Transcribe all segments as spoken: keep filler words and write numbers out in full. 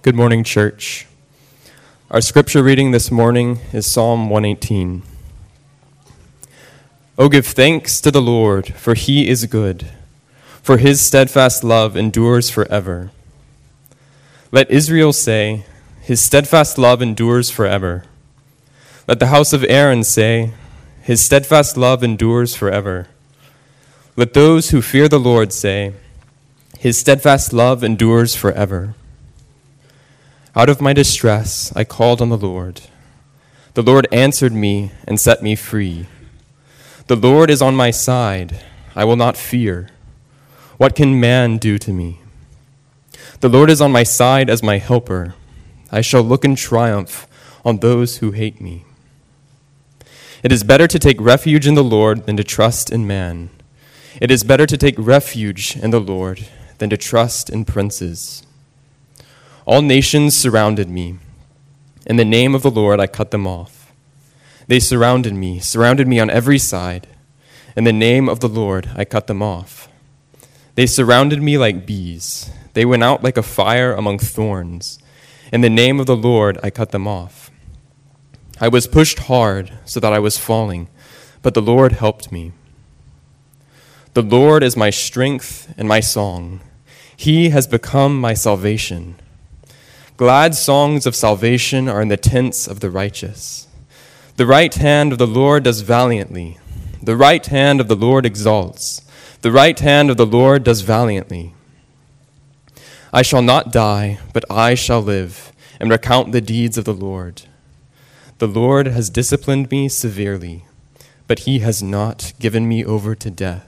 Good morning, church. Our scripture reading this morning is Psalm one eighteen. Oh, give thanks to the Lord, for he is good, for his steadfast love endures forever. Let Israel say, his steadfast love endures forever. Let the house of Aaron say, his steadfast love endures forever. Let those who fear the Lord say, his steadfast love endures forever. Out of my distress, I called on the Lord. The Lord answered me and set me free. The Lord is on my side. I will not fear. What can man do to me? The Lord is on my side as my helper. I shall look in triumph on those who hate me. It is better to take refuge in the Lord than to trust in man. It is better to take refuge in the Lord than to trust in princes. All nations surrounded me. In the name of the Lord, I cut them off. They surrounded me, surrounded me on every side. In the name of the Lord, I cut them off. They surrounded me like bees. They went out like a fire among thorns. In the name of the Lord, I cut them off. I was pushed hard so that I was falling, but the Lord helped me. The Lord is my strength and my song. He has become my salvation. Glad songs of salvation are in the tents of the righteous. The right hand of the Lord does valiantly. The right hand of the Lord exalts. The right hand of the Lord does valiantly. I shall not die, but I shall live, and recount the deeds of the Lord. The Lord has disciplined me severely, but he has not given me over to death.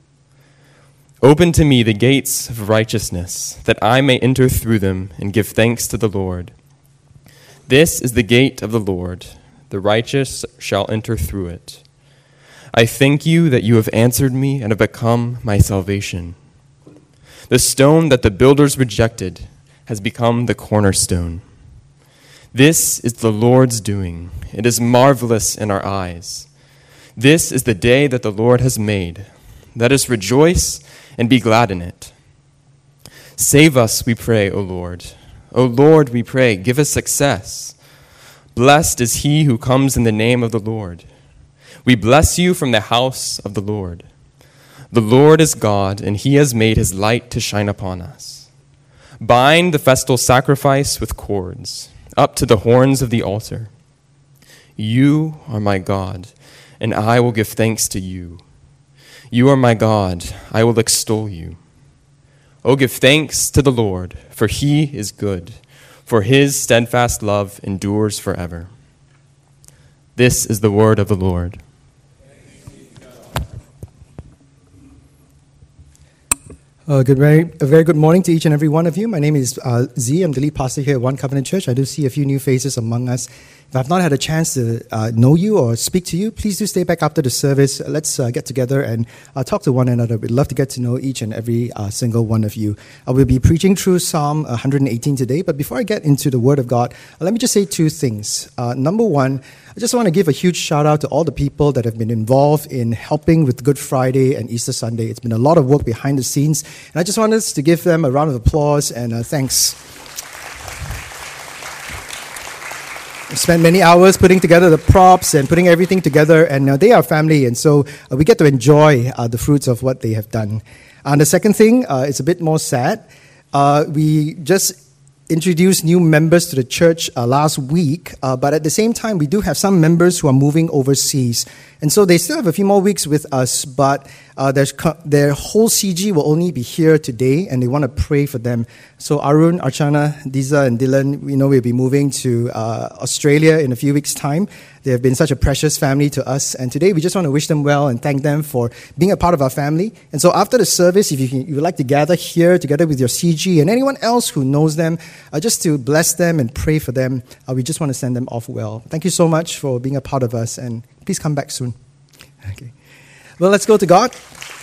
Open to me the gates of righteousness, that I may enter through them and give thanks to the Lord. This is the gate of the Lord. The righteous shall enter through it. I thank you that you have answered me and have become my salvation. The stone that the builders rejected has become the cornerstone. This is the Lord's doing. It is marvelous in our eyes. This is the day that the Lord has made. Let us rejoice and be glad in it. Save us, we pray, O Lord. O Lord, we pray, give us success. Blessed is he who comes in the name of the Lord. We bless you from the house of the Lord. The Lord is God, and he has made his light to shine upon us. Bind the festal sacrifice with cords, up to the horns of the altar. You are my God, and I will give thanks to you. You are my God, I will extol you. Oh, give thanks to the Lord, for he is good, for his steadfast love endures forever. This is the word of the Lord. Uh, good, very, a very good morning to each and every one of you. My name is uh, Z. I'm the lead pastor here at One Covenant Church. I do see a few new faces among us. If I've not had a chance to uh, know you or speak to you, please do stay back after the service. Let's uh, get together and uh, talk to one another. We'd love to get to know each and every uh, single one of you. I will be preaching through Psalm one eighteen today, but before I get into the Word of God, uh, let me just say two things. Uh, number one, I just want to give a huge shout out to all the people that have been involved in helping with Good Friday and Easter Sunday. It's been a lot of work behind the scenes, and I just want us to give them a round of applause and uh, thanks. We've spent many hours putting together the props and putting everything together, and uh, they are family, and so uh, we get to enjoy uh, the fruits of what they have done. And the second thing, uh, it's a bit more sad. Uh, we just introduced new members to the church uh, last week, uh, but at the same time, we do have some members who are moving overseas. And so they still have a few more weeks with us, but uh, their, their whole C G will only be here today, and they want to pray for them. So Arun, Archana, Diza, and Dylan, we know we'll be moving to uh, Australia in a few weeks' time. They have been such a precious family to us, and today we just want to wish them well and thank them for being a part of our family. And so after the service, if you, can, you would like to gather here together with your C G and anyone else who knows them, uh, just to bless them and pray for them, uh, we just want to send them off well. Thank you so much for being a part of us, and please come back soon. Okay. Well, let's go to God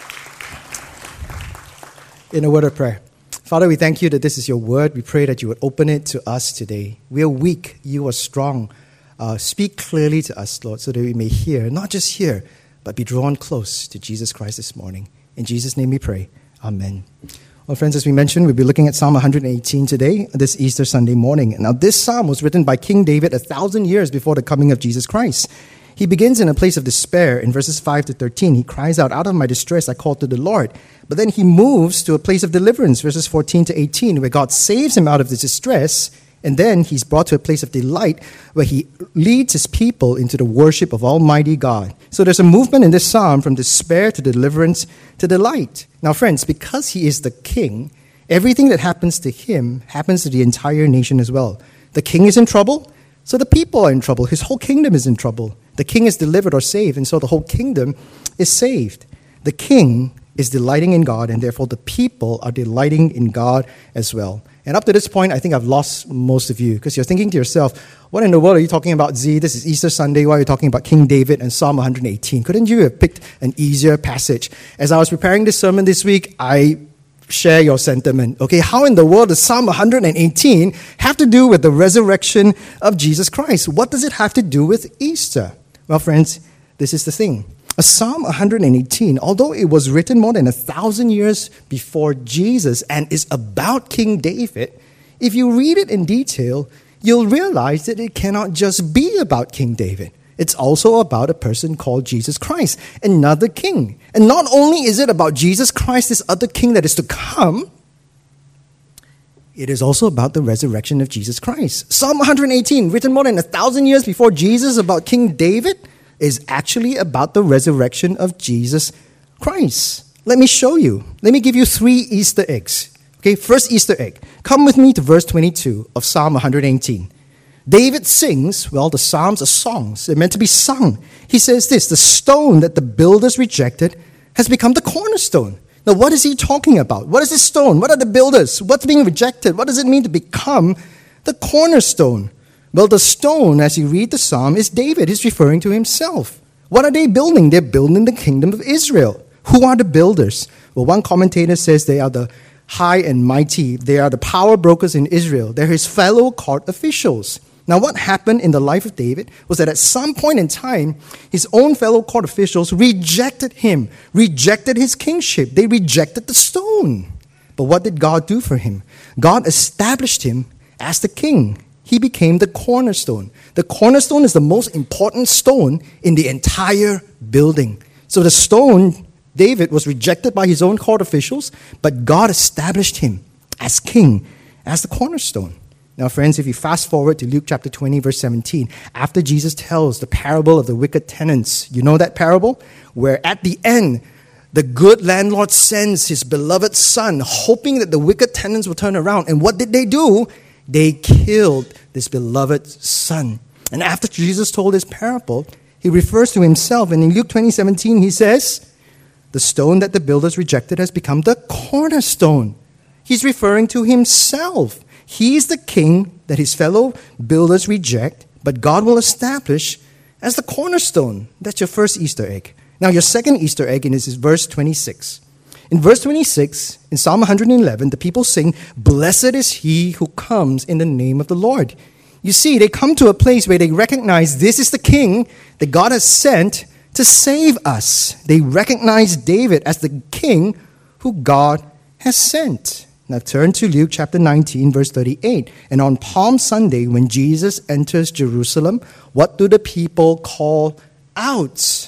in a word of prayer. Father, we thank you that this is your word. We pray that you would open it to us today. We are weak. You are strong. Uh, speak clearly to us, Lord, so that we may hear, not just hear, but be drawn close to Jesus Christ this morning. In Jesus' name we pray. Amen. Well, friends, as we mentioned, we'll be looking at Psalm one eighteen today, this Easter Sunday morning. Now, this psalm was written by King David a thousand years before the coming of Jesus Christ. He begins in a place of despair in verses five to thirteen. He cries out, "Out of my distress I called to the Lord." But then he moves to a place of deliverance, verses fourteen to eighteen, where God saves him out of his distress. And then he's brought to a place of delight where he leads his people into the worship of Almighty God. So there's a movement in this psalm from despair to deliverance to delight. Now, friends, because he is the king, everything that happens to him happens to the entire nation as well. The king is in trouble, so the people are in trouble. His whole kingdom is in trouble. The king is delivered or saved, and so the whole kingdom is saved. The king is delighting in God, and therefore the people are delighting in God as well. And up to this point, I think I've lost most of you because you're thinking to yourself, what in the world are you talking about, Z? This is Easter Sunday. Why are you talking about King David and Psalm one eighteen? Couldn't you have picked an easier passage? As I was preparing this sermon this week, I share your sentiment. Okay, how in the world does Psalm one eighteen have to do with the resurrection of Jesus Christ? What does it have to do with Easter? Well, friends, this is the thing. A Psalm one eighteen, although it was written more than a thousand years before Jesus and is about King David, if you read it in detail, you'll realize that it cannot just be about King David. It's also about a person called Jesus Christ, another king. And not only is it about Jesus Christ, this other king that is to come, it is also about the resurrection of Jesus Christ. Psalm one eighteen, written more than a thousand years before Jesus, about King David, is actually about the resurrection of Jesus Christ. Let me show you. Let me give you three Easter eggs. Okay, first Easter egg. Come with me to verse twenty-two of Psalm one eighteen. David sings, well, the Psalms are songs. They're meant to be sung. He says this, the stone that the builders rejected has become the cornerstone. Now, what is he talking about? What is this stone? What are the builders? What's being rejected? What does it mean to become the cornerstone? Well, the stone, as you read the psalm, is David. He's referring to himself. What are they building? They're building the kingdom of Israel. Who are the builders? Well, one commentator says they are the high and mighty. They are the power brokers in Israel. They're his fellow court officials. Now, what happened in the life of David was that at some point in time, his own fellow court officials rejected him, rejected his kingship. They rejected the stone. But what did God do for him? God established him as the king. He became the cornerstone. The cornerstone is the most important stone in the entire building. So the stone, David, was rejected by his own court officials, but God established him as king, as the cornerstone. Now, friends, if you fast forward to Luke chapter twenty, verse seventeen, after Jesus tells the parable of the wicked tenants, you know that parable? Where at the end, the good landlord sends his beloved son, hoping that the wicked tenants will turn around. And what did they do? They killed this beloved son. And after Jesus told this parable, he refers to himself. And in Luke twenty seventeen, he says, the stone that the builders rejected has become the cornerstone. He's referring to himself. He's the king that his fellow builders reject, but God will establish as the cornerstone. That's your first Easter egg. Now, your second Easter egg is verse twenty-six. In verse twenty-six, in Psalm one eleven, the people sing, "Blessed is he who comes in the name of the Lord." You see, they come to a place where they recognize this is the king that God has sent to save us. They recognize David as the king who God has sent. Now turn to Luke chapter nineteen, verse thirty-eight. And on Palm Sunday, when Jesus enters Jerusalem, what do the people call out?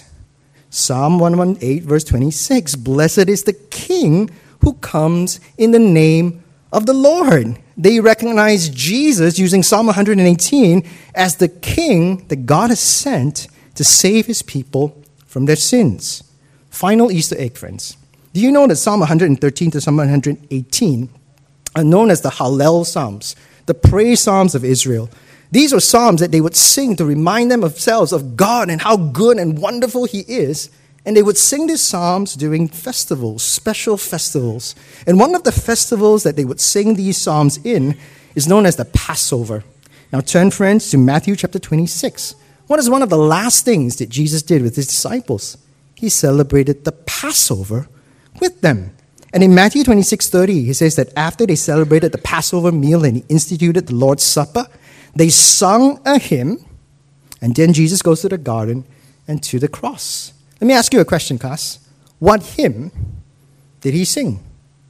Psalm one eighteen, verse twenty-six, "Blessed is the King who comes in the name of the Lord." They recognize Jesus, using Psalm one eighteen, as the King that God has sent to save his people from their sins. Final Easter egg, friends. Do you know that Psalm one thirteen to Psalm one eighteen are known as the Hallel Psalms, the praise Psalms of Israel? These are psalms that they would sing to remind themselves of God and how good and wonderful he is. And they would sing these psalms during festivals, special festivals. And one of the festivals that they would sing these psalms in is known as the Passover. Now turn, friends, to Matthew chapter twenty-six. What is one of the last things that Jesus did with his disciples? He celebrated the Passover with them. And in Matthew twenty-six thirty, he says that after they celebrated the Passover meal and he instituted the Lord's Supper, they sung a hymn, and then Jesus goes to the garden and to the cross. Let me ask you a question, class. What hymn did he sing?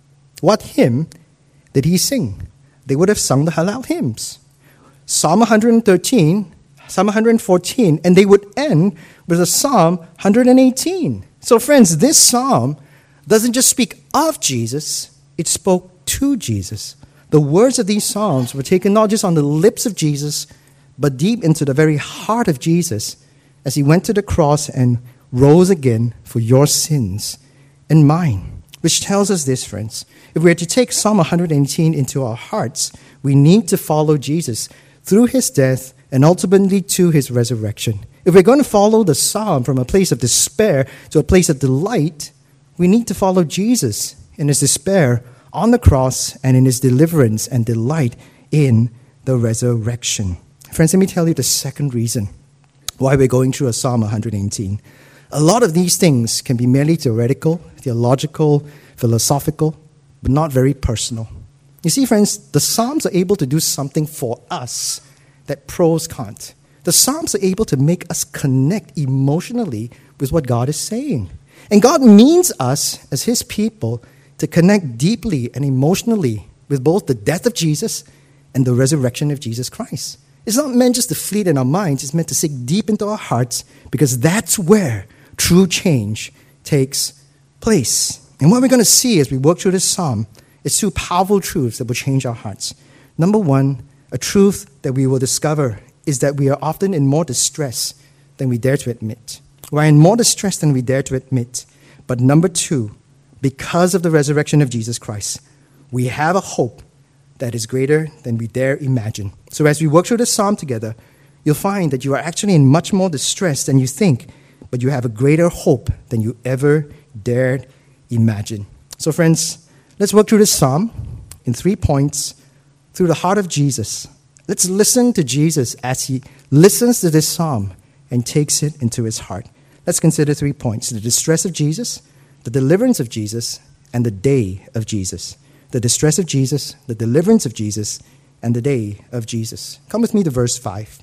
What hymn did he sing? They would have sung the Hallel hymns. Psalm one thirteen, Psalm one fourteen, and they would end with a Psalm one eighteen. So friends, this psalm doesn't just speak of Jesus, it spoke to Jesus. The words of these psalms were taken not just on the lips of Jesus, but deep into the very heart of Jesus as he went to the cross and rose again for your sins and mine. Which tells us this, friends. If we are to take Psalm one eighteen into our hearts, we need to follow Jesus through his death and ultimately to his resurrection. If we're going to follow the psalm from a place of despair to a place of delight, we need to follow Jesus in his despair on the cross and in his deliverance and delight in the resurrection. Friends, let me tell you the second reason why we're going through a Psalm one eighteen. A lot of these things can be merely theoretical, theological, philosophical, but not very personal. You see, friends, the Psalms are able to do something for us that prose can't. The Psalms are able to make us connect emotionally with what God is saying. And God means us, as his people, to connect deeply and emotionally with both the death of Jesus and the resurrection of Jesus Christ. It's not meant just to fleet in our minds, it's meant to sink deep into our hearts, because that's where true change takes place. And what we're going to see as we work through this psalm is two powerful truths that will change our hearts. Number one, a truth that we will discover is that we are often in more distress than we dare to admit. We're in more distress than we dare to admit. But number two, because of the resurrection of Jesus Christ, we have a hope that is greater than we dare imagine. So as we work through this psalm together, you'll find that you are actually in much more distress than you think, but you have a greater hope than you ever dared imagine. So friends, let's work through this psalm in three points through the heart of Jesus. Let's listen to Jesus as he listens to this psalm and takes it into his heart. Let's consider three points: the distress of Jesus, the deliverance of Jesus, and the day of Jesus. The distress of Jesus, the deliverance of Jesus, and the day of Jesus. Come with me to verse five.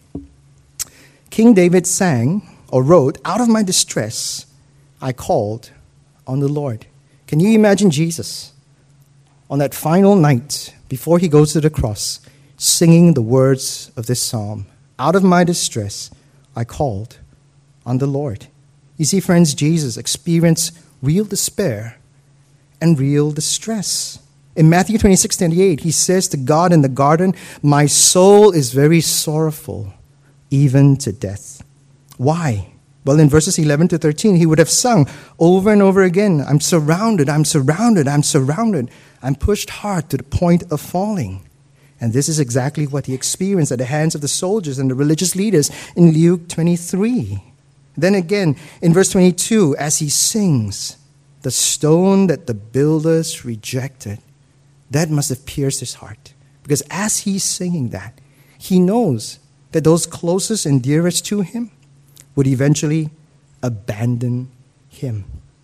King David sang or wrote, "Out of my distress I called on the Lord." Can you imagine Jesus on that final night before he goes to the cross singing the words of this psalm? "Out of my distress I called on the Lord." You see, friends, Jesus experienced real despair and real distress. In Matthew twenty-six twenty-eight, he says to God in the garden, "My soul is very sorrowful, even to death." Why? Well, in verses eleven to thirteen, he would have sung over and over again, "I'm surrounded, I'm surrounded, I'm surrounded. I'm pushed hard to the point of falling." And this is exactly what he experienced at the hands of the soldiers and the religious leaders in Luke twenty-three. Then again, in verse twenty-two, as he sings, "The stone that the builders rejected," that must have pierced his heart. Because as he's singing that, he knows that those closest and dearest to him would eventually abandon him.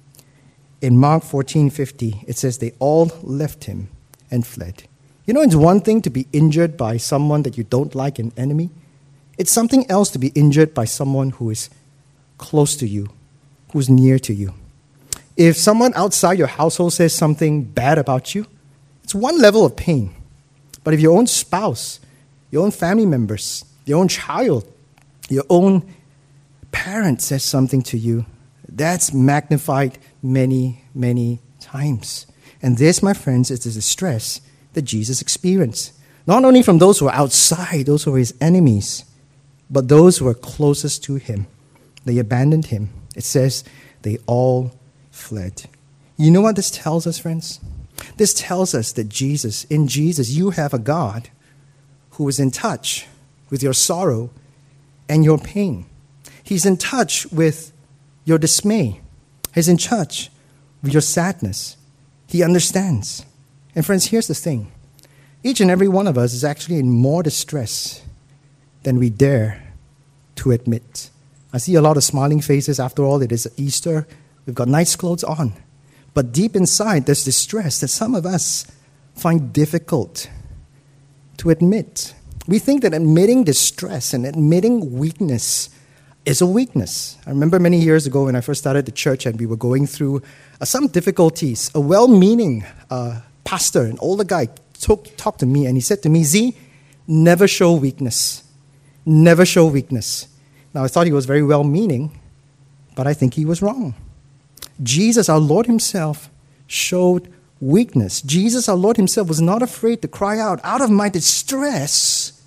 In Mark fourteen fifty, it says they all left him and fled. You know, it's one thing to be injured by someone that you don't like, an enemy. It's something else to be injured by someone who is close to you, who's near to you. If someone outside your household says something bad about you, it's one level of pain. But if your own spouse, your own family members, your own child, your own parent says something to you, that's magnified many, many times. And this, my friends, is the distress that Jesus experienced. Not only from those who are outside, those who are his enemies, but those who are closest to him. They abandoned him. It says they all fled. You know what this tells us, friends? This tells us that Jesus, in Jesus, you have a God who is in touch with your sorrow and your pain. He's in touch with your dismay. He's in touch with your sadness. He understands. And friends, here's the thing. Each and every one of us is actually in more distress than we dare to admit. I see a lot of smiling faces. After all, it is Easter. We've got nice clothes on. But deep inside, there's distress that some of us find difficult to admit. We think that admitting distress and admitting weakness is a weakness. I remember many years ago when I first started the church and we were going through uh, some difficulties. A well-meaning uh, pastor, an older guy, talk, talked to me and he said to me, Z, never show weakness. Never show weakness. Now, I thought he was very well-meaning, but I think he was wrong. Jesus, our Lord himself, showed weakness. Jesus, our Lord himself, was not afraid to cry out, out of my distress,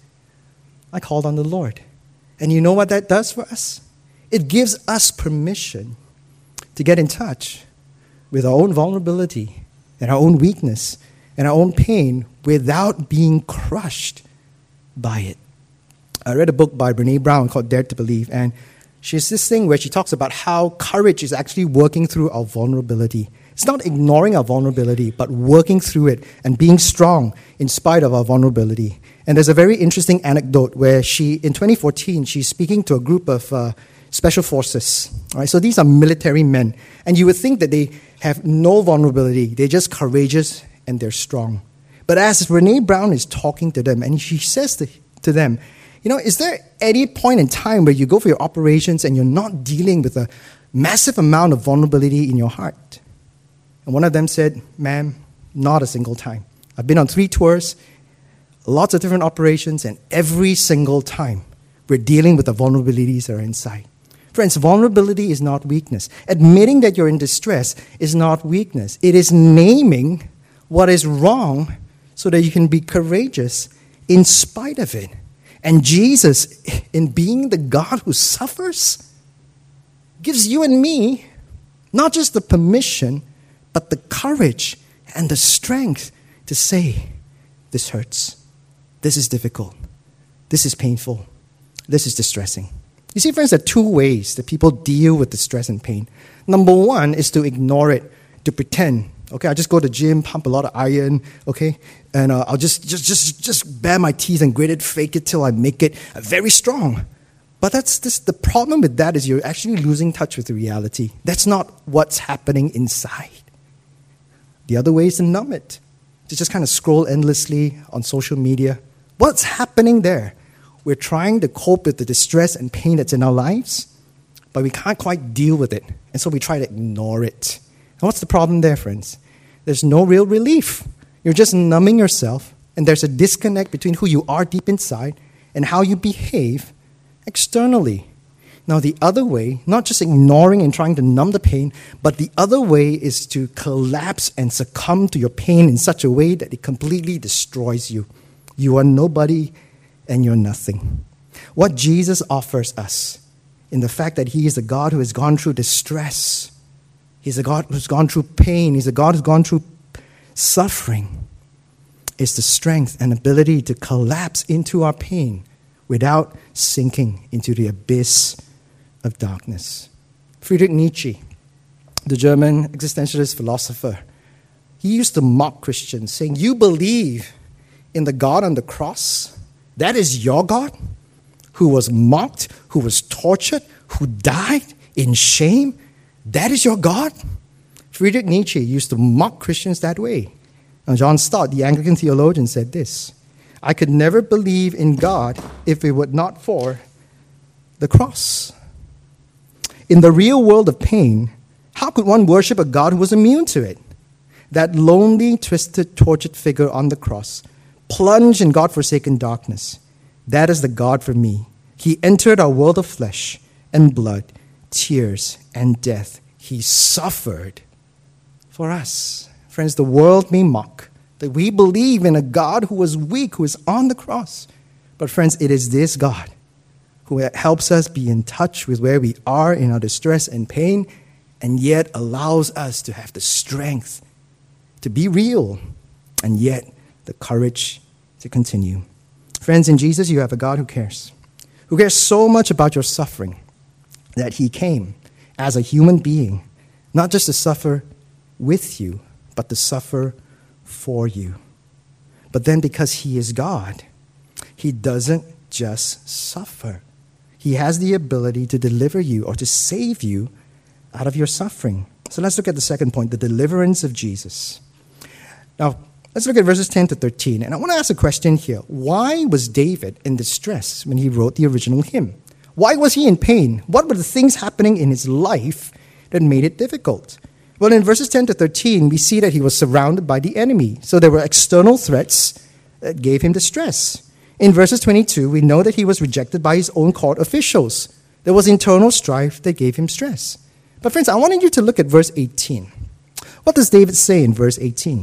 I called on the Lord. And you know what that does for us? It gives us permission to get in touch with our own vulnerability and our own weakness and our own pain without being crushed by it. I read a book by Brené Brown called Dare to Believe, and she has this thing where she talks about how courage is actually working through our vulnerability. It's not ignoring our vulnerability, but working through it and being strong in spite of our vulnerability. And there's a very interesting anecdote where she, in twenty fourteen, she's speaking to a group of uh, special forces. All right, so these are military men. And you would think that they have no vulnerability. They're just courageous and they're strong. But as Brené Brown is talking to them, and she says to, to them, you know, is there any point in time where you go for your operations and you're not dealing with a massive amount of vulnerability in your heart? And one of them said, ma'am, not a single time. I've been on three tours, lots of different operations, and every single time we're dealing with the vulnerabilities that are inside. Friends, vulnerability is not weakness. Admitting that you're in distress is not weakness. It is naming what is wrong so that you can be courageous in spite of it. And Jesus, in being the God who suffers, gives you and me not just the permission, but the courage and the strength to say, this hurts, this is difficult, this is painful, this is distressing. You see, friends, there are two ways that people deal with distress and pain. Number one is to ignore it, to pretend. Okay, I just go to the gym, pump a lot of iron, okay, and uh, I'll just, just, just, just bare my teeth and grit it, fake it till I make it uh, very strong. But that's this, the problem with that is you're actually losing touch with the reality. That's not what's happening inside. The other way is to numb it, to just kind of scroll endlessly on social media. What's happening there? We're trying to cope with the distress and pain that's in our lives, but we can't quite deal with it, and so we try to ignore it. And what's the problem there, friends? There's no real relief. You're just numbing yourself, and there's a disconnect between who you are deep inside and how you behave externally. Now, the other way, not just ignoring and trying to numb the pain, but the other way is to collapse and succumb to your pain in such a way that it completely destroys you. You are nobody and you're nothing. What Jesus offers us in the fact that he is a God who has gone through distress, he's a God who's gone through pain, he's a God who's gone through suffering, is the strength and ability to collapse into our pain without sinking into the abyss of darkness. Friedrich Nietzsche, the German existentialist philosopher, he used to mock Christians, saying, you believe in the God on the cross? That is your God, who was mocked, who was tortured, who died in shame? That is your God? Friedrich Nietzsche used to mock Christians that way. Now, John Stott, the Anglican theologian, said this, I could never believe in God if it were not for the cross. In the real world of pain, how could one worship a God who was immune to it? That lonely, twisted, tortured figure on the cross, plunged in God-forsaken darkness. That is the God for me. He entered our world of flesh and blood, tears and death. He suffered for us. Friends, the world may mock that we believe in a God who was weak, who is on the cross. But friends, it is this God who helps us be in touch with where we are in our distress and pain, and yet allows us to have the strength to be real, and yet the courage to continue. Friends, in Jesus, you have a God who cares, who cares so much about your suffering that he came as a human being, not just to suffer with you, but to suffer for you. But then because he is God, he doesn't just suffer. He has the ability to deliver you or to save you out of your suffering. So let's look at the second point, the deliverance of Jesus. Now, let's look at verses ten to thirteen. And I want to ask a question here. Why was David in distress when he wrote the original hymn? Why was he in pain? What were the things happening in his life that made it difficult? Well, in verses ten to thirteen, we see that he was surrounded by the enemy. So there were external threats that gave him distress. In verses twenty-two, we know that he was rejected by his own court officials. There was internal strife that gave him stress. But friends, I wanted you to look at verse eighteen. What does David say in verse eighteen?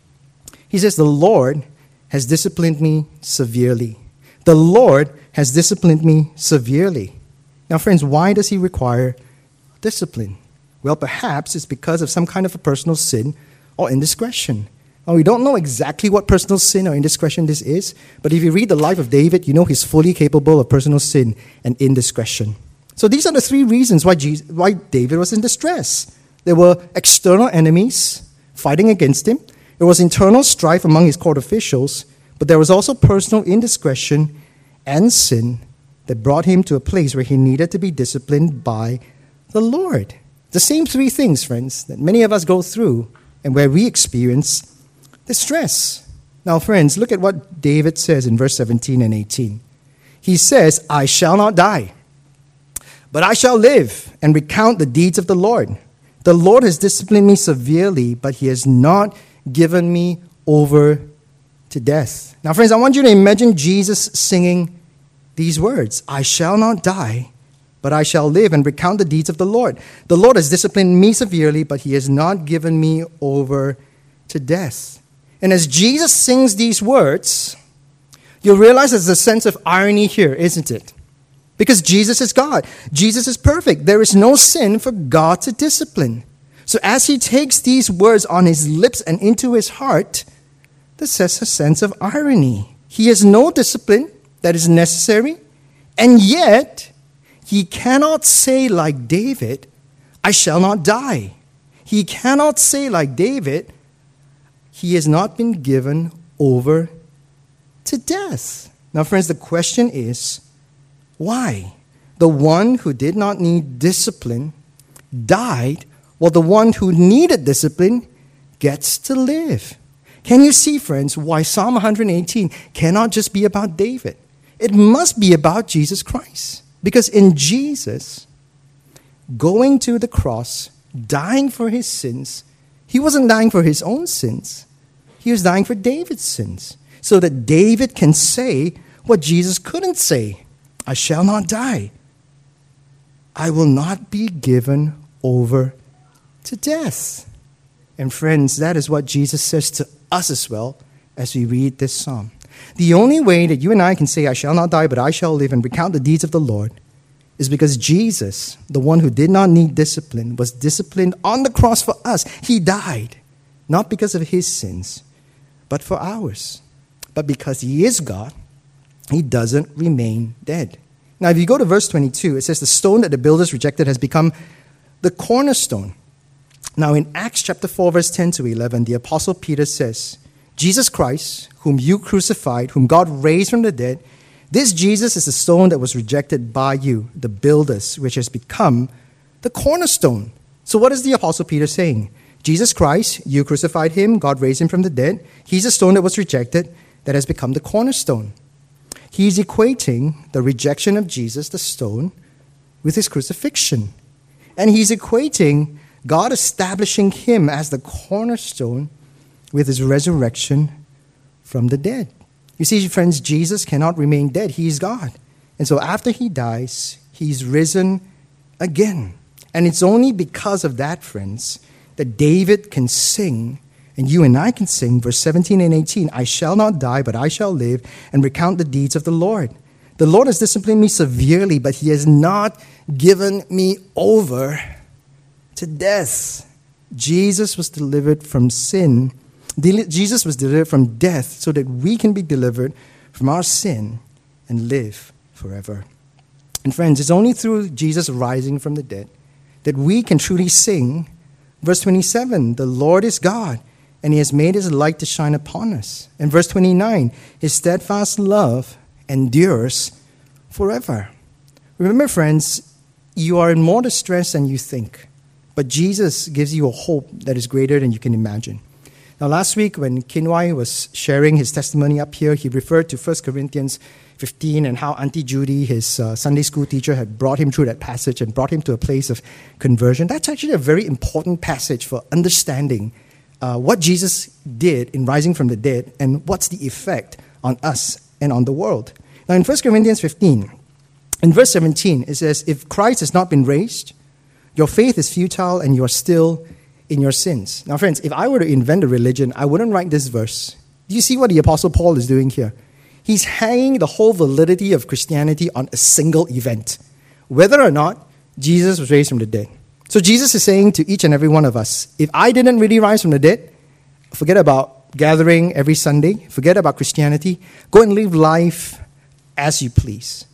He says, the Lord has disciplined me severely. The Lord has disciplined me severely. Now, friends, why does he require discipline? Well, perhaps it's because of some kind of a personal sin or indiscretion. Now, we don't know exactly what personal sin or indiscretion this is, but if you read the life of David, you know he's fully capable of personal sin and indiscretion. So these are the three reasons why, Jesus, why David was in distress. There were external enemies fighting against him. There was internal strife among his court officials, but there was also personal indiscretion and sin that brought him to a place where he needed to be disciplined by the Lord. The same three things, friends, that many of us go through and where we experience distress. Now, friends, look at what David says in verse seventeen and eighteen. He says, I shall not die, but I shall live and recount the deeds of the Lord. The Lord has disciplined me severely, but he has not given me over to death. Now, friends, I want you to imagine Jesus singing these words. I shall not die, but I shall live and recount the deeds of the Lord. The Lord has disciplined me severely, but he has not given me over to death. And as Jesus sings these words, you'll realize there's a sense of irony here, isn't it? Because Jesus is God. Jesus is perfect. There is no sin for God to discipline. So as he takes these words on his lips and into his heart, this has a sense of irony. He has no discipline that is necessary, and yet he cannot say like David, I shall not die. He cannot say like David, he has not been given over to death. Now, friends, the question is, why? The one who did not need discipline died, while the one who needed discipline gets to live. Can you see, friends, why Psalm one eighteen cannot just be about David? It must be about Jesus Christ. Because in Jesus, going to the cross, dying for his sins, he wasn't dying for his own sins. He was dying for David's sins. So that David can say what Jesus couldn't say. I shall not die. I will not be given over to death. And friends, that is what Jesus says to us as well as we read this psalm. The only way that you and I can say, I shall not die, but I shall live and recount the deeds of the Lord, is because Jesus, the one who did not need discipline, was disciplined on the cross for us. He died, not because of his sins, but for ours. But because he is God, he doesn't remain dead. Now, if you go to verse twenty-two, it says, the stone that the builders rejected has become the cornerstone. Now, in Acts chapter four, verse ten to eleven, the Apostle Peter says, Jesus Christ, whom you crucified, whom God raised from the dead, this Jesus is the stone that was rejected by you, the builders, which has become the cornerstone. So what is the Apostle Peter saying? Jesus Christ, you crucified him, God raised him from the dead. He's a stone that was rejected that has become the cornerstone. He's equating the rejection of Jesus, the stone, with his crucifixion. And he's equating God establishing him as the cornerstone with his resurrection from the dead. You see, friends, Jesus cannot remain dead. He is God. And so after he dies, he's risen again. And it's only because of that, friends, that David can sing, and you and I can sing, verse seventeen and eighteen, I shall not die, but I shall live and recount the deeds of the Lord. The Lord has disciplined me severely, but he has not given me over to death. Jesus was delivered from sin. Jesus was delivered from death so that we can be delivered from our sin and live forever. And friends, it's only through Jesus rising from the dead that we can truly sing verse twenty-seven, the Lord is God, and he has made his light to shine upon us. And verse twenty-nine, his steadfast love endures forever. Remember, friends, you are in more distress than you think, but Jesus gives you a hope that is greater than you can imagine. Now, last week when Kinwai was sharing his testimony up here, he referred to First Corinthians fifteen and how Auntie Judy, his uh, Sunday school teacher, had brought him through that passage and brought him to a place of conversion. That's actually a very important passage for understanding uh, what Jesus did in rising from the dead and what's the effect on us and on the world. Now, in First Corinthians fifteen, in verse seventeen, it says, if Christ has not been raised, your faith is futile and you are still in your sins. Now, friends, if I were to invent a religion, I wouldn't write this verse. Do you see what the Apostle Paul is doing here? He's hanging the whole validity of Christianity on a single event, whether or not Jesus was raised from the dead. So Jesus is saying to each and every one of us, if I didn't really rise from the dead, forget about gathering every Sunday, forget about Christianity, go and live life as you please.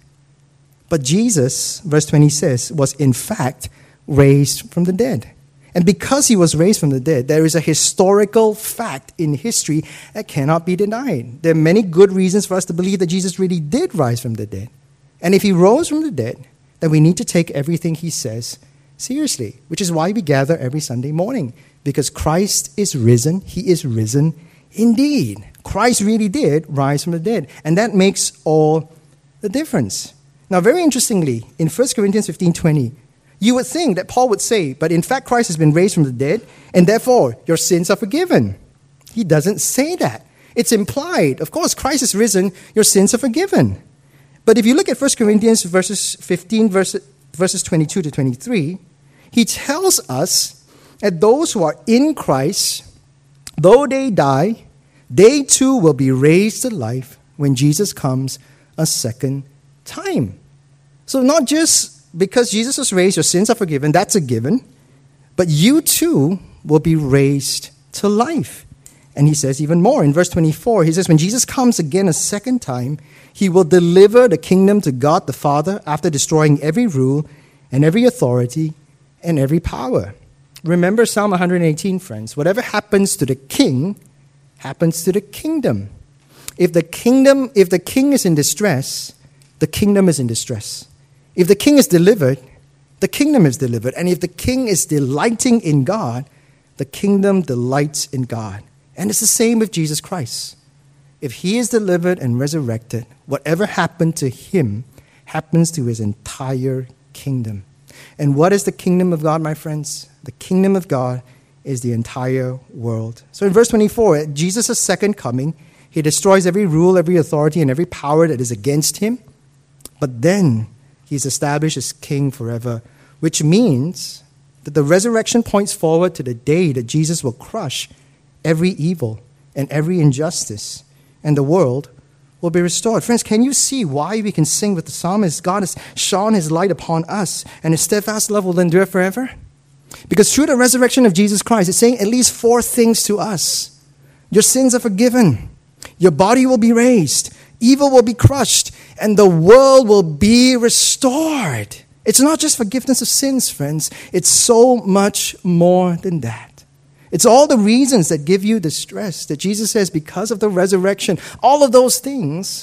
But Jesus, verse twenty says, was in fact raised from the dead. And because he was raised from the dead, there is a historical fact in history that cannot be denied. There are many good reasons for us to believe that Jesus really did rise from the dead. And if he rose from the dead, then we need to take everything he says seriously, which is why we gather every Sunday morning. Because Christ is risen, he is risen indeed. Christ really did rise from the dead. And that makes all the difference. Now, very interestingly, in First Corinthians fifteen twenty, you would think that Paul would say, but in fact Christ has been raised from the dead, and therefore your sins are forgiven. He doesn't say that. It's implied. Of course, Christ is risen, your sins are forgiven. But if you look at First Corinthians verses fifteen, verses, verses twenty-two to twenty-three, he tells us that those who are in Christ, though they die, they too will be raised to life when Jesus comes a second time. So not just because Jesus was raised, your sins are forgiven, that's a given, but you too will be raised to life. And he says even more. In verse twenty-four, he says, when Jesus comes again a second time, he will deliver the kingdom to God the Father after destroying every rule and every authority and every power. Remember Psalm one eighteen, friends. Whatever happens to the king happens to the kingdom. If the kingdom, if the king is in distress, the kingdom is in distress. If the king is delivered, the kingdom is delivered. And if the king is delighting in God, the kingdom delights in God. And it's the same with Jesus Christ. If he is delivered and resurrected, whatever happened to him happens to his entire kingdom. And what is the kingdom of God, my friends? The kingdom of God is the entire world. So in verse twenty-four, at Jesus' second coming, he destroys every rule, every authority, and every power that is against him. But then he's established as king forever, which means that the resurrection points forward to the day that Jesus will crush every evil and every injustice, and the world will be restored. Friends, can you see why we can sing with the psalmist, God has shone his light upon us, and his steadfast love will endure forever? Because through the resurrection of Jesus Christ, it's saying at least four things to us. Your sins are forgiven. Your body will be raised. Evil will be crushed, and the world will be restored. It's not just forgiveness of sins, friends. It's so much more than that. It's all the reasons that give you the stress that Jesus says, because of the resurrection, all of those things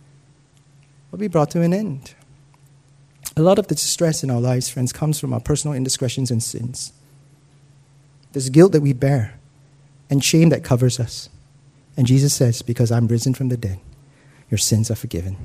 will be brought to an end. A lot of the distress in our lives, friends, comes from our personal indiscretions and sins. There's guilt that we bear and shame that covers us. And Jesus says, because I'm risen from the dead, your sins are forgiven.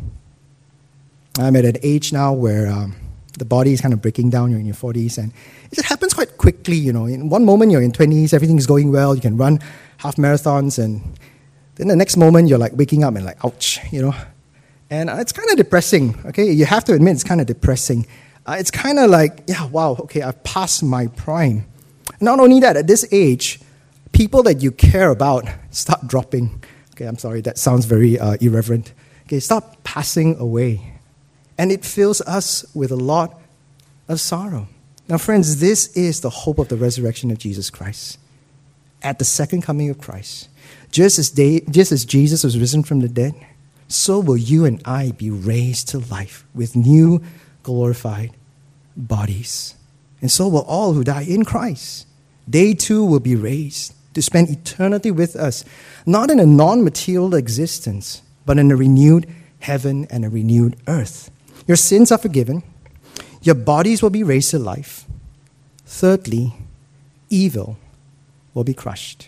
I'm at an age now where um, the body is kind of breaking down. You're in your forties, and it just happens quite quickly. You know, in one moment you're in twenties, everything is going well. You can run half marathons, and then the next moment you're like waking up and like, ouch, you know. And uh, it's kind of depressing. Okay, you have to admit it's kind of depressing. Uh, it's kind of like, yeah, wow, okay, I've passed my prime. Not only that, at this age, people that you care about start dropping. Okay, I'm sorry, that sounds very uh, irreverent. Okay, start passing away. And it fills us with a lot of sorrow. Now, friends, this is the hope of the resurrection of Jesus Christ. At the second coming of Christ, just as, they, just as Jesus was risen from the dead, so will you and I be raised to life with new glorified bodies. And so will all who die in Christ. They too will be raised to spend eternity with us, not in a non-material existence, but in a renewed heaven and a renewed earth. Your sins are forgiven. Your bodies will be raised to life. Thirdly, evil will be crushed.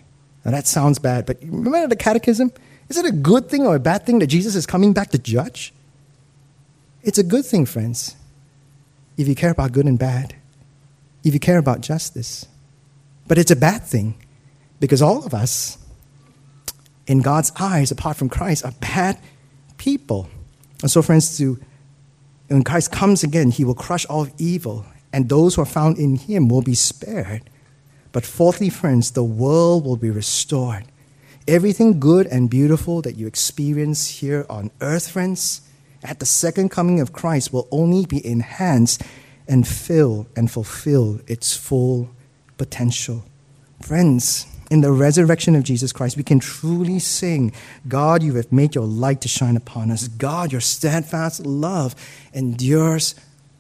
Now that sounds bad, but remember the catechism? Is it a good thing or a bad thing that Jesus is coming back to judge? It's a good thing, friends, if you care about good and bad, if you care about justice. But it's a bad thing because all of us, in God's eyes, apart from Christ, are bad people. And so, friends, to, when Christ comes again, he will crush all evil, and those who are found in him will be spared. But fourthly, friends, the world will be restored. Everything good and beautiful that you experience here on earth, friends, at the second coming of Christ will only be enhanced and fill and fulfill its full potential. Friends, in the resurrection of Jesus Christ, we can truly sing, God, you have made your light to shine upon us. God, your steadfast love endures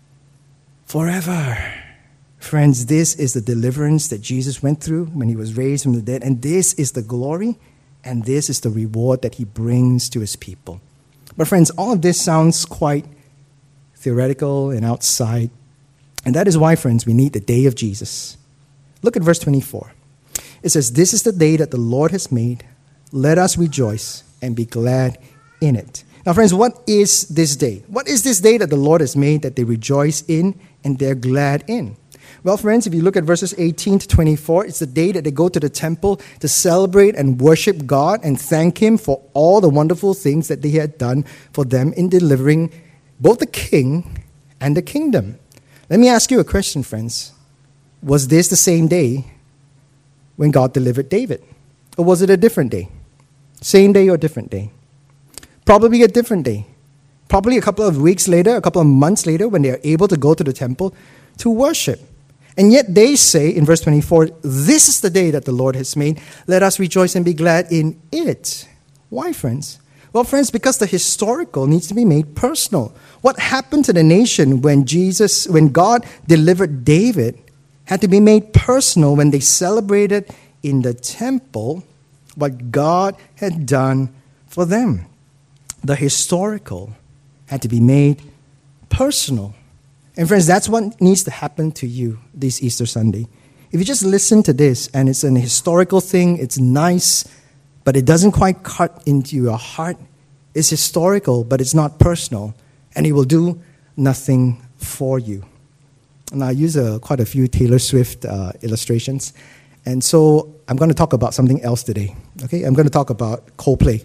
forever. Friends, this is the deliverance that Jesus went through when he was raised from the dead, and this is the glory, and this is the reward that he brings to his people. But friends, all of this sounds quite theoretical and outside, and that is why, friends, we need the day of Jesus. Look at verse twenty-four. It says, this is the day that the Lord has made. Let us rejoice and be glad in it. Now, friends, what is this day? What is this day that the Lord has made that they rejoice in and they're glad in? Well, friends, if you look at verses eighteen to twenty-four, it's the day that they go to the temple to celebrate and worship God and thank him for all the wonderful things that he had done for them in delivering both the king and the kingdom. Let me ask you a question, friends. Was this the same day when God delivered David? Or was it a different day? Same day or different day? Probably a different day. Probably a couple of weeks later, a couple of months later, when they are able to go to the temple to worship. And yet they say in verse twenty-four, this is the day that the Lord has made. Let us rejoice and be glad in it. Why, friends? Well, friends, because the historical needs to be made personal. What happened to the nation when Jesus, when God delivered David, had to be made personal when they celebrated in the temple what God had done for them. The historical had to be made personal. And friends, that's what needs to happen to you this Easter Sunday. If you just listen to this and it's an historical thing, it's nice, but it doesn't quite cut into your heart. It's historical, but it's not personal, and it will do nothing for you. And I use uh, quite a few Taylor Swift uh, illustrations. And so I'm going to talk about something else today. Okay, I'm going to talk about Coldplay.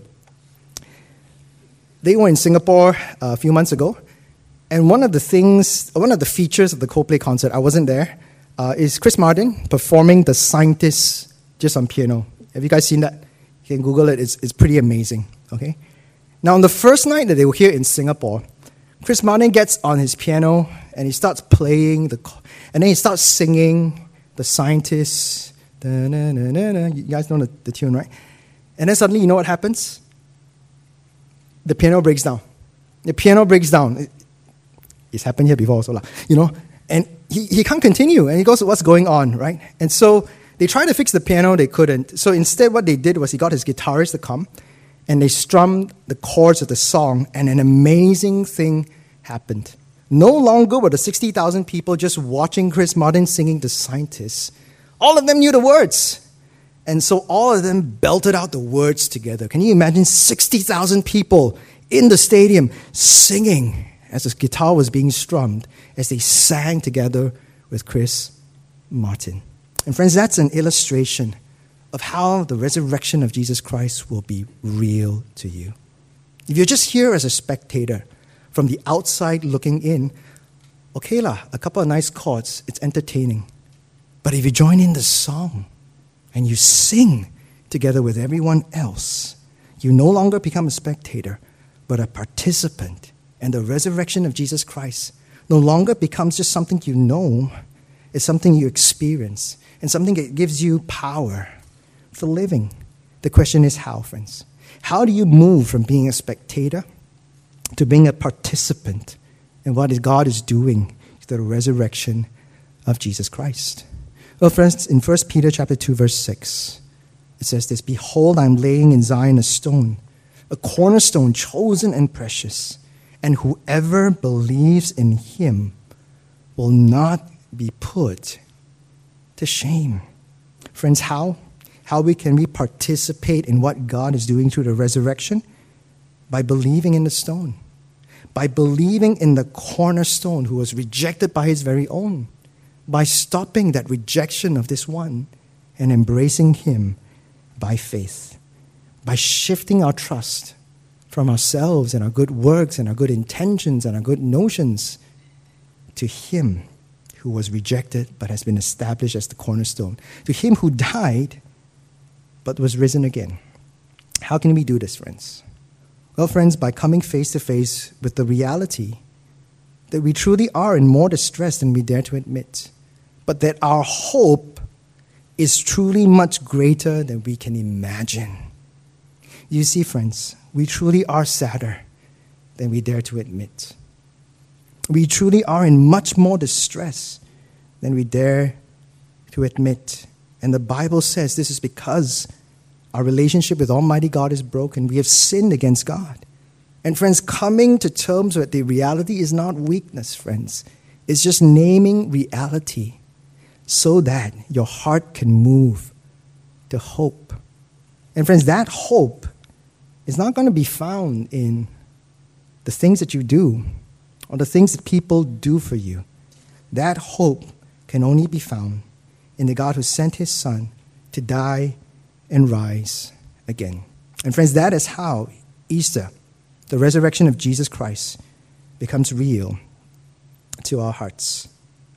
They were in Singapore uh, a few months ago. And one of the things, one of the features of the Coldplay concert, I wasn't there, uh, is Chris Martin performing The Scientist just on piano. Have you guys seen that? You can Google it. It's, it's pretty amazing. Okay. Now, on the first night that they were here in Singapore, Chris Martin gets on his piano and he starts playing, the, and then he starts singing The Scientist. Da-na-na-na-na. You guys know the, the tune, right? And then suddenly, you know what happens? The piano breaks down. The piano breaks down. It's happened here before also, you know. And he, he can't continue. And he goes, what's going on, right? And so they tried to fix the piano. They couldn't. So instead what they did was he got his guitarist to come, and they strummed the chords of the song, and an amazing thing happened. No longer were the sixty thousand people just watching Chris Martin singing The Scientist. All of them knew the words. And so all of them belted out the words together. Can you imagine sixty thousand people in the stadium singing as his guitar was being strummed, as they sang together with Chris Martin? And friends, that's an illustration of how the resurrection of Jesus Christ will be real to you. If you're just here as a spectator, from the outside looking in, okay lah, a couple of nice chords, it's entertaining. But if you join in the song and you sing together with everyone else, you no longer become a spectator, but a participant. And the resurrection of Jesus Christ no longer becomes just something you know, it's something you experience, and something that gives you power for living. The question is how, friends? How do you move from being a spectator to being a participant in what God is doing through the resurrection of Jesus Christ? Well, friends, in First Peter chapter two, verse six, it says this, behold, I'm laying in Zion a stone, a cornerstone chosen and precious, and whoever believes in him will not be put to shame. Friends, how? How we can we participate in what God is doing through the resurrection? By believing in the stone. By believing in the cornerstone who was rejected by his very own. By stopping that rejection of this one and embracing him by faith. By shifting our trust from ourselves and our good works and our good intentions and our good notions to him who was rejected but has been established as the cornerstone. To him who died but was risen again. How can we do this, friends? Well, friends, by coming face to face with the reality that we truly are in more distress than we dare to admit, but that our hope is truly much greater than we can imagine. You see, friends, we truly are sadder than we dare to admit. We truly are in much more distress than we dare to admit. And the Bible says this is because our relationship with Almighty God is broken. We have sinned against God. And friends, coming to terms with the reality is not weakness, friends. It's just naming reality so that your heart can move to hope. And friends, that hope is not going to be found in the things that you do or the things that people do for you. That hope can only be found in the God who sent his Son to die and rise again. And friends, that is how Easter, the resurrection of Jesus Christ, becomes real to our hearts.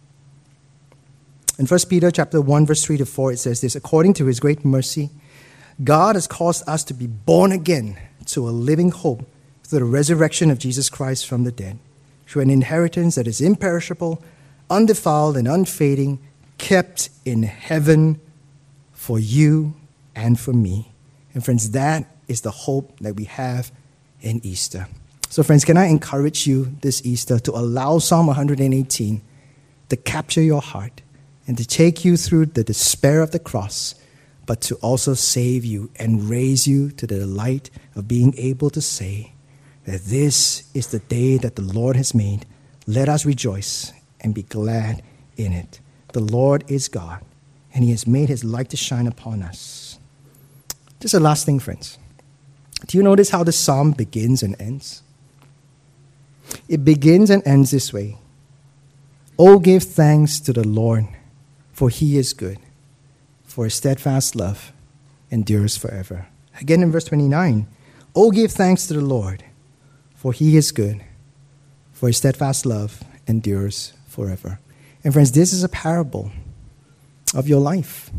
In First Peter chapter one, verse three to four, it says this: according to his great mercy, God has caused us to be born again to a living hope through the resurrection of Jesus Christ from the dead, through an inheritance that is imperishable, undefiled, and unfading, kept in heaven for you and for me. And friends, that is the hope that we have in Easter. So friends, can I encourage you this Easter to allow Psalm one eighteen to capture your heart and to take you through the despair of the cross, but to also save you and raise you to the delight of being able to say that this is the day that the Lord has made. Let us rejoice and be glad in it. The Lord is God, and he has made his light to shine upon us. Just a last thing, friends. Do you notice how the psalm begins and ends? It begins and ends this way. Oh, give thanks to the Lord, for he is good, for his steadfast love endures forever. Again in verse twenty-nine. Oh, give thanks to the Lord, for he is good, for his steadfast love endures forever. And friends, this is a parable of your life.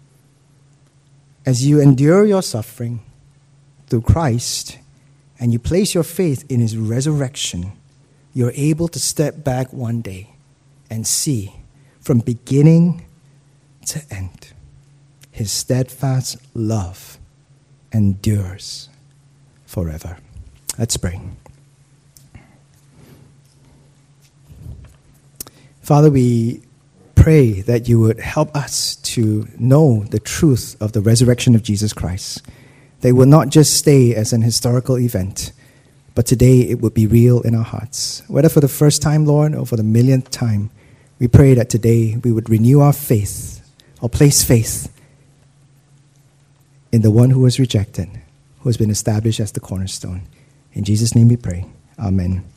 As you endure your suffering through Christ and you place your faith in his resurrection, you're able to step back one day and see from beginning to end, his steadfast love endures forever. Let's pray. Father, we pray that you would help us to know the truth of the resurrection of Jesus Christ. They will not just stay as an historical event, but today it would be real in our hearts. Whether for the first time, Lord, or for the millionth time, we pray that today we would renew our faith or place faith in the one who was rejected, who has been established as the cornerstone. In Jesus' name we pray. Amen.